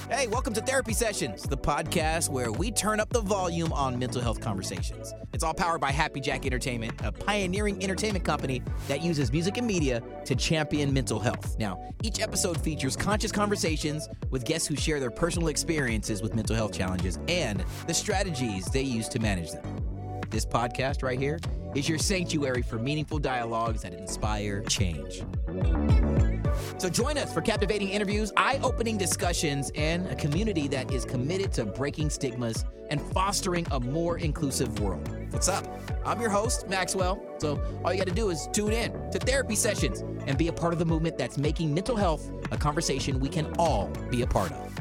Hey, welcome to Therapy Sessions, the podcast where we turn up the volume on mental health conversations. It's all powered by Happy Jack Entertainment, a pioneering entertainment company that uses music and media to champion mental health. Now, each episode features conscious conversations with guests who share their personal experiences with mental health challenges and the strategies they use to manage them. This podcast right here is your sanctuary for meaningful dialogues that inspire change. So join us for captivating interviews, eye-opening discussions, and a community that is committed to breaking stigmas and fostering a more inclusive world. What's up? I'm your host, Maxwell. So all you got to do is tune in to Therapy Sessions and be a part of the movement that's making mental health a conversation we can all be a part of.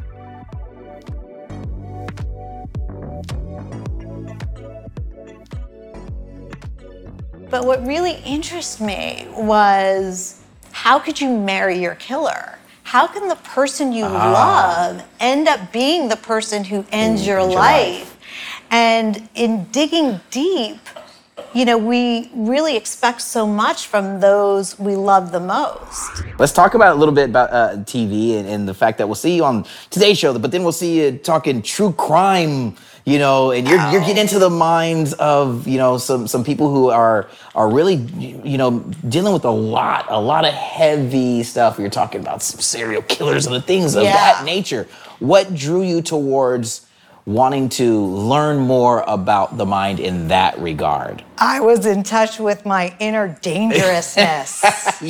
But what really interested me was, how could you marry your killer? How can the person you love end up being the person who ends your life? And in digging deep, you know, we really expect so much from those we love the most. Let's talk about a little bit about TV and the fact that we'll see you on today's show, but then we'll see you talking true crime, you know, and you're getting into the minds of, you know, some people who are really, you know, dealing with a lot of heavy stuff. You're talking about some serial killers and the things of that nature. What drew you towards wanting to learn more about the mind in that regard? I was in touch with my inner dangerousness.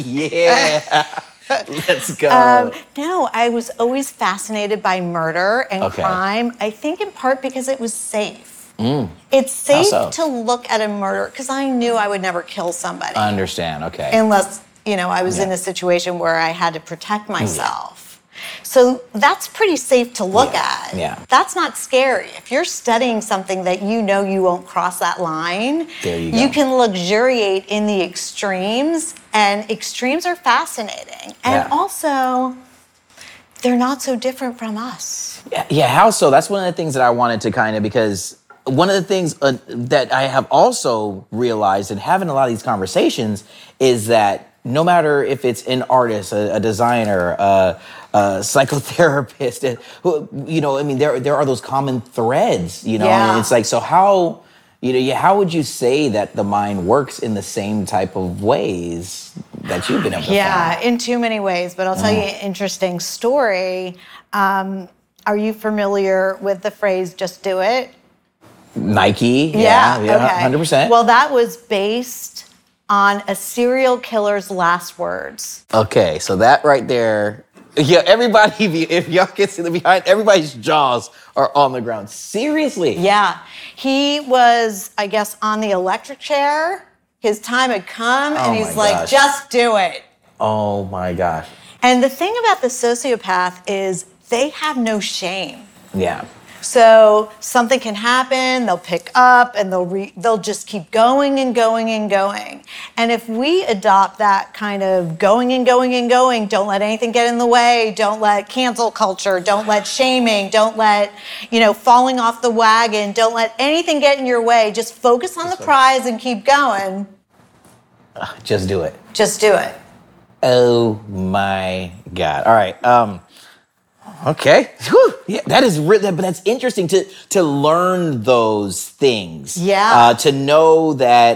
Yeah. Let's go. No, I was always fascinated by murder and crime. I think in part because it was safe. It's safe to look at a murder because I knew I would never kill somebody. I understand, okay. Unless, you know, I was in a situation where I had to protect myself. So that's pretty safe to look at. Yeah. That's not scary. If you're studying something that you know you won't cross that line, there you go. You can luxuriate in the extremes, and extremes are fascinating. And also, they're not so different from us. Yeah, how so? That's one of the things that I wanted to kind of, because one of the things that I have also realized in having a lot of these conversations is that no matter if it's an artist, a designer, a psychotherapist, you know, I mean, there are those common threads, you know, and it's like, so how, you know, how would you say that the mind works in the same type of ways that you've been able to find? Yeah, in too many ways, but I'll tell you an interesting story. Are you familiar with the phrase, just do it? Nike, okay. 100%. Well, that was based on a serial killer's last words. Okay, so that right there, everybody, if y'all can see the behind, everybody's jaws are on the ground. Seriously? Yeah. He was, I guess, on the electric chair. His time had come, and he's like, just do it. Oh my gosh. And the thing about the sociopath is they have no shame. Yeah. So something can happen, they'll pick up, and they'll just keep going and going and going. And if we adopt that kind of going and going and going, don't let anything get in the way, don't let cancel culture, don't let shaming, don't let, you know, falling off the wagon, don't let anything get in your way, just focus on the prize and keep going. Just do it. Just do it. Oh my God. All right. Okay. Whew. Yeah, that is really, but that's interesting to learn those things. Yeah. To know that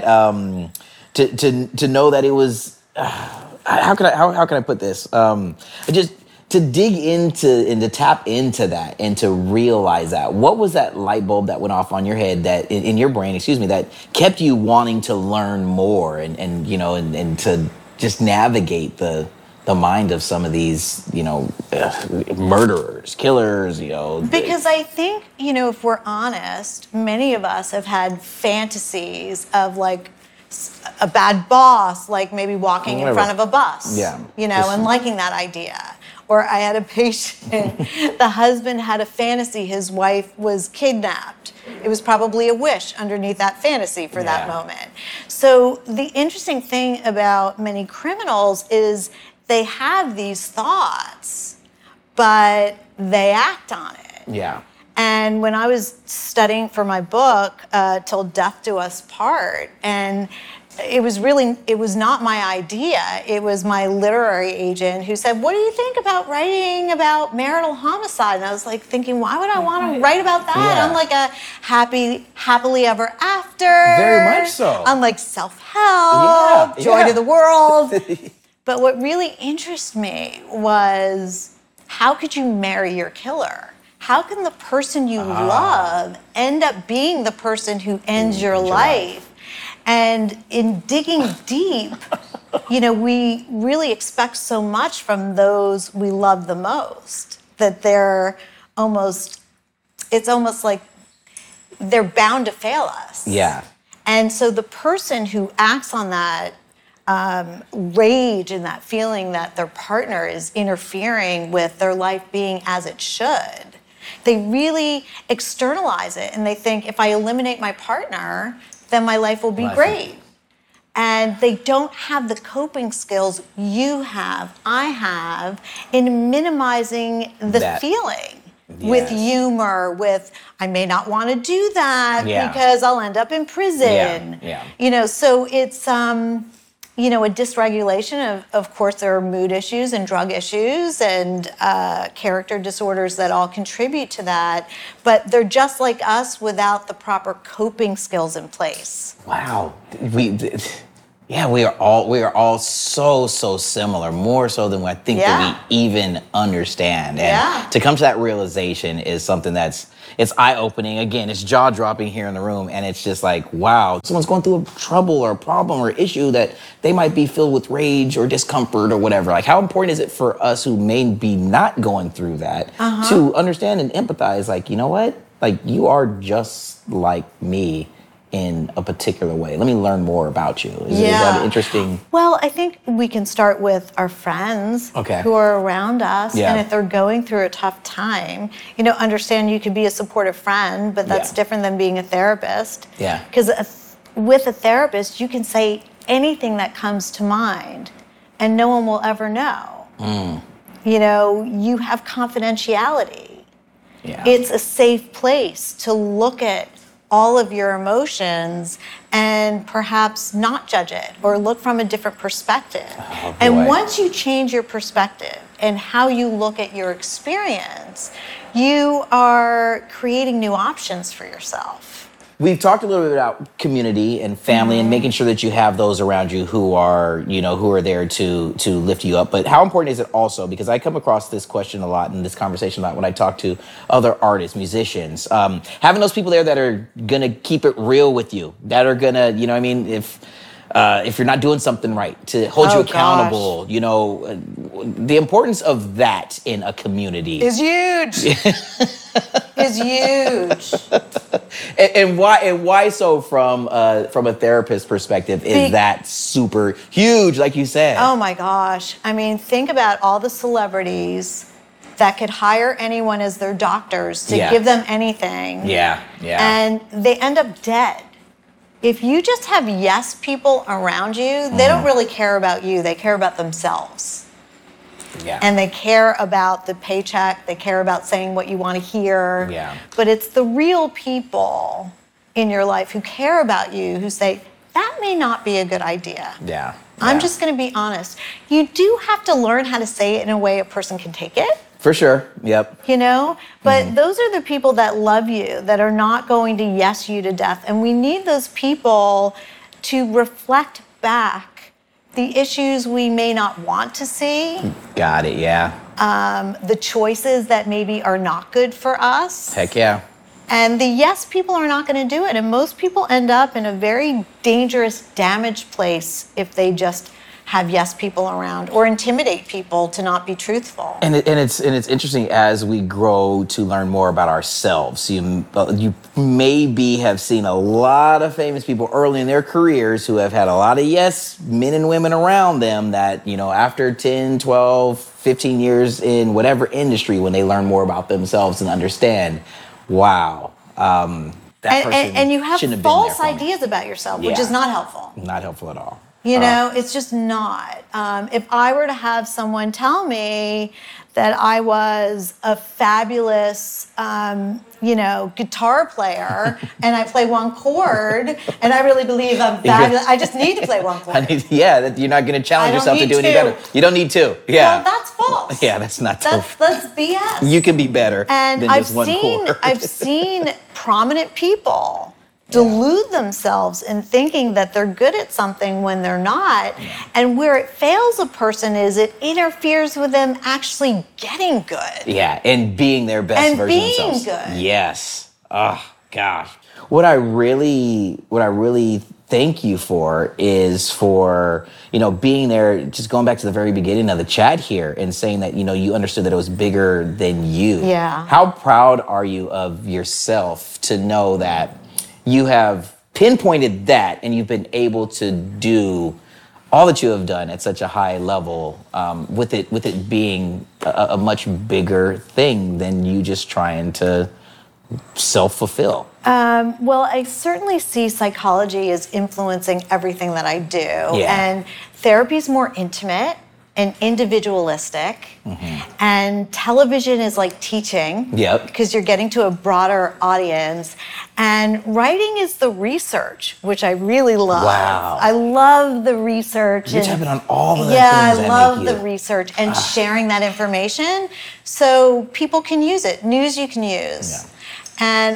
to know that it was how can I put this? Just to dig into and to tap into that and to realize that. What was that light bulb that went off on your head, that in your brain, that kept you wanting to learn more and you know and to just navigate the mind of some of these, you know, murderers, killers, you know. Because I think, you know, if we're honest, many of us have had fantasies of like a bad boss, like maybe walking in front of a bus, you know, and liking that idea. Or I had a patient, the husband had a fantasy his wife was kidnapped. It was probably a wish underneath that fantasy for that moment. So the interesting thing about many criminals is they have these thoughts, but they act on it. Yeah. And when I was studying for my book, Till Death Do Us Part, and it was not my idea. It was my literary agent who said, what do you think about writing about marital homicide? And I was like thinking, why would I want to write about that? Yeah. I'm like a happily ever after. Very much so. I'm like self-help, joy to the world. But what really interested me was, how could you marry your killer? How can the person you love end up being the person who ends your life? And in digging deep, we really expect so much from those we love the most, that it's almost like they're bound to fail us. Yeah. And so the person who acts on that rage and that feeling that their partner is interfering with their life being as it should, they really externalize it, and they think, if I eliminate my partner, then my life will be great. And they don't have the coping skills you have, I have, in minimizing the feeling. With humor, with, I may not want to do that because I'll end up in prison. So it's a dysregulation of course, there are mood issues and drug issues and character disorders that all contribute to that. But they're just like us without the proper coping skills in place. Wow. We are all so similar, more so than I think that we even understand. And to come to that realization is something it's eye-opening. Again, it's jaw-dropping here in the room, and it's just like, wow, someone's going through a trouble or a problem or issue that they might be filled with rage or discomfort or whatever. Like, how important is it for us who may be not going through that to understand and empathize, like, you know what? Like, you are just like me in a particular way. Let me learn more about you. Is that interesting? Well, I think we can start with our friends who are around us. And if they're going through a tough time, understand you could be a supportive friend, but that's different than being a therapist. Because with a therapist, you can say anything that comes to mind and no one will ever know. You have confidentiality. It's a safe place to look at all of your emotions and perhaps not judge it or look from a different perspective. And once you change your perspective and how you look at your experience, you are creating new options for yourself. We've talked a little bit about community and family and making sure that you have those around you who are there to lift you up. But how important is it also, because I come across this question a lot in this conversation a lot when I talk to other artists, musicians, having those people there that are going to keep it real with you, that are going to, if you're not doing something right, to hold you accountable, the importance of that in a community is huge. Is huge. And why so from a therapist perspective is that super huge, like you said? Oh my gosh. I mean, think about all the celebrities that could hire anyone as their doctors to give them anything. And they end up dead. If you just have yes people around you, they don't really care about you. They care about themselves. And they care about the paycheck. They care about saying what you want to hear. But it's the real people in your life who care about you, who say, that may not be a good idea. I'm just going to be honest. You do have to learn how to say it in a way a person can take it. For sure. Yep. But those are the people that love you, that are not going to yes you to death. And we need those people to reflect back the issues we may not want to see. Got it, the choices that maybe are not good for us. Heck yeah. And the yes people are not going to do it. And most people end up in a very dangerous, damaged place if they just have yes people around or intimidate people to not be truthful. And it's interesting as we grow to learn more about ourselves. You maybe have seen a lot of famous people early in their careers who have had a lot of yes men and women around them that, after 10, 12, 15 years in whatever industry, when they learn more about themselves and understand, wow, that person and you have shouldn't have false been there for me. ideas about yourself, which is not helpful. Not helpful at all. You know, it's just not. If I were to have someone tell me that I was a fabulous, guitar player and I play one chord and I really believe I'm fabulous, I just need to play one chord. That you're not going to challenge yourself to do any better. You don't need to. Yeah. Well, that's false. Yeah, that's not true. That's BS. You can be better than just one chord. I've seen prominent people delude themselves in thinking that they're good at something when they're not. And where it fails a person is it interferes with them actually getting good. Yeah, and being their best version of themselves. And being good. Yes. Oh, gosh. What I really thank you for is for, being there, just going back to the very beginning of the chat here and saying that, you understood that it was bigger than you. Yeah. How proud are you of yourself to know that you have pinpointed that and you've been able to do all that you have done at such a high level, with it being a much bigger thing than you just trying to self-fulfill? Well, I certainly see psychology as influencing everything that I do. Yeah. And therapy is more intimate and individualistic. And television is like teaching. Yep. Because you're getting to a broader audience. And writing is the research, which I really love. Wow. I love the research. You're tapping on all of the things that I love make the research and sharing that information so people can use it. News you can use. Yeah. And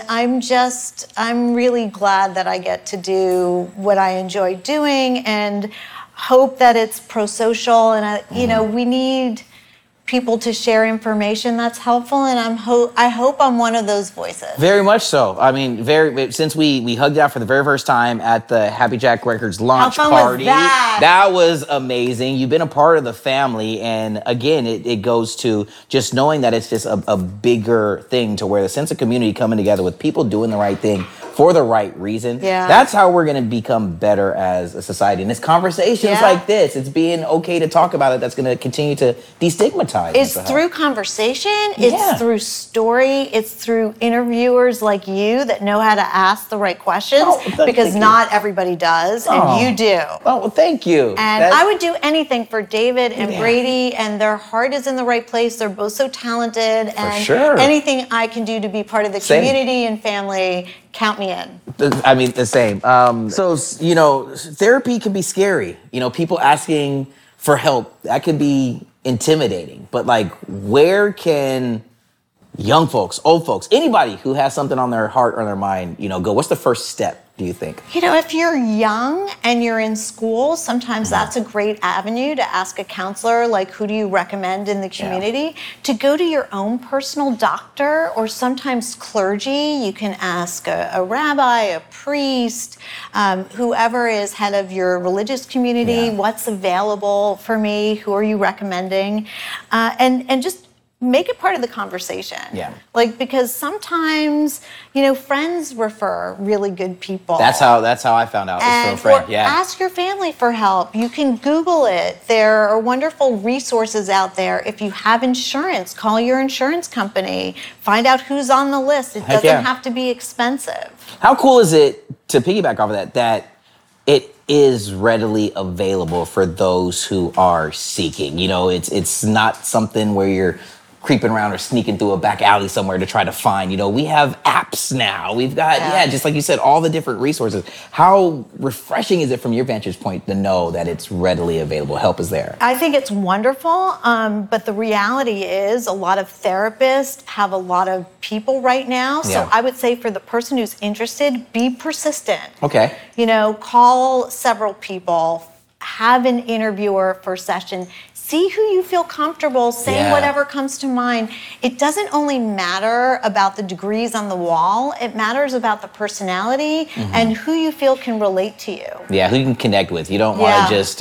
I'm really glad that I get to do what I enjoy doing and hope that it's pro-social. And, we need people to share information that's helpful, and I hope I'm one of those voices. Very much so. I mean, since we hugged it out for the very first time at the Happy Jack Records launch party. Was that? That was amazing. You've been a part of the family, and again, it goes to just knowing that it's just a bigger thing to where the sense of community coming together with people doing the right thing for the right reason. Yeah. That's how we're going to become better as a society. And it's conversations like this. It's being okay to talk about it that's going to continue to destigmatize. It's through conversation. It's through story. It's through interviewers like you that know how to ask the right questions, because not everybody does, and you do. Oh, well, thank you. And I would do anything for David and Brady, and their heart is in the right place. They're both so talented, and anything I can do to be part of the community and family, count me in. I mean, the same. Therapy can be scary. People asking for help, that can be intimidating. But where can young folks, old folks, anybody who has something on their heart or their mind, go? What's the first step, do you think? If you're young and you're in school, sometimes that's a great avenue to ask a counselor, who do you recommend in the community? To go to your own personal doctor, or sometimes clergy. You can ask a rabbi, a priest, whoever is head of your religious community, what's available for me, who are you recommending? And just make it part of the conversation. Yeah. Because sometimes, friends refer really good people. That's how I found out. And from a friend. Ask your family for help. You can Google it. There are wonderful resources out there. If you have insurance, call your insurance company. Find out who's on the list. It doesn't have to be expensive. How cool is it, to piggyback off of that it is readily available for those who are seeking? It's not something where you're creeping around or sneaking through a back alley somewhere to try to find. We have apps now. We've got, just like you said, all the different resources. How refreshing is it from your vantage point to know that it's readily available? Help is there. I think it's wonderful, but the reality is a lot of therapists have a lot of people right now. So I would say for the person who's interested, be persistent. Okay. Call several people, have an interviewer for a session. See who you feel comfortable saying whatever comes to mind. It doesn't only matter about the degrees on the wall. It matters about the personality and who you feel can relate to you. Yeah, who you can connect with. You don't want to just,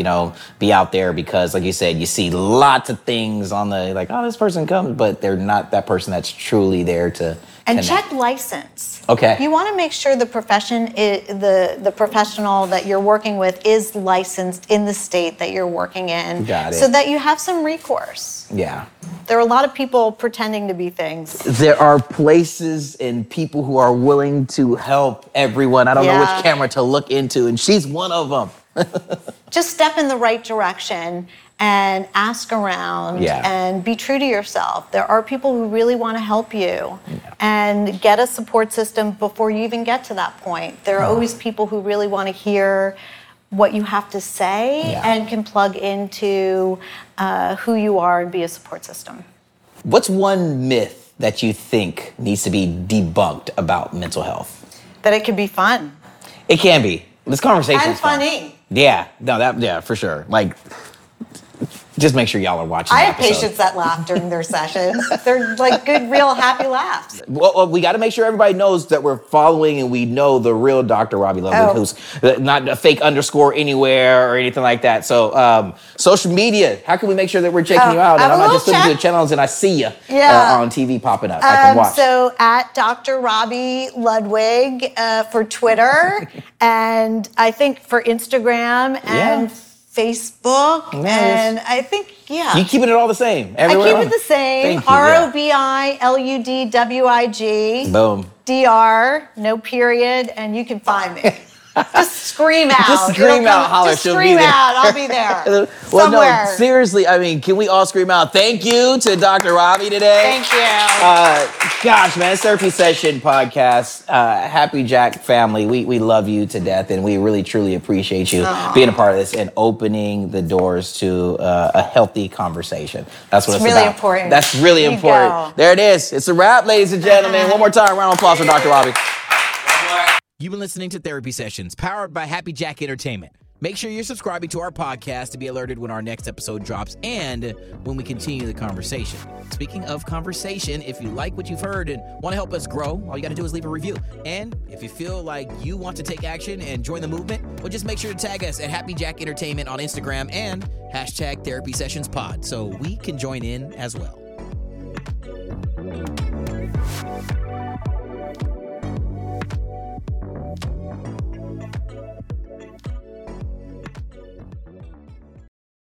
be out there because, like you said, you see lots of things on the, this person comes, but they're not that person that's truly there to And check license. Okay. You want to make sure the profession, the professional that you're working with is licensed in the state that you're working in. Got it. So that you have some recourse. Yeah. There are a lot of people pretending to be things. There are places and people who are willing to help everyone. I don't know which camera to look into, and she's one of them. just step in the right direction and ask around and be true to yourself. There are people who really want to help you and get a support system before you even get to that point. There are always people who really want to hear what you have to say and can plug into who you are and be a support system. What's one myth that you think needs to be debunked about mental health? That it can be fun. It can be. This conversation and is fun. funny. Yeah, no, for sure. Like, just make sure y'all are watching. I have patients that laugh during their sessions. They're like good, real, happy laughs. Well, we got to make sure everybody knows that we're following and we know the real Dr. Robbie Ludwig, who's not a fake underscore anywhere or anything like that. So, social media, how can we make sure that we're checking you out? And I'm not just looking through the channels and I see you on TV popping up. I can watch. So at Dr. Robbie Ludwig for Twitter, and I think for Instagram and Facebook, and I think, You keeping it all the same everywhere? I keep it the same. ROBILUDWIG. Boom. DR, no period, and you can find me. Just scream out. Just scream out, holler. Just scream out. I'll be there. Somewhere. No, seriously, I mean, can we all scream out thank you to Dr. Robbie today? Thank you. Gosh, man, it's Therapy Session Podcast. Happy Jack family, we love you to death, and we really, truly appreciate you being a part of this and opening the doors to a healthy conversation. That's what it's really about. important. That's really important. There it is. It's a wrap, ladies and gentlemen. One more time, round of applause for Dr. Robbie. You've been listening to Therapy Sessions, powered by Happy Jack Entertainment. Make sure you're subscribing to our podcast to be alerted when our next episode drops and when we continue the conversation. Speaking of conversation, if you like what you've heard and want to help us grow, all you got to do is leave a review. And if you feel like you want to take action and join the movement, well, just make sure to tag us at Happy Jack Entertainment on Instagram and #Therapy Sessions Pod so we can join in as well.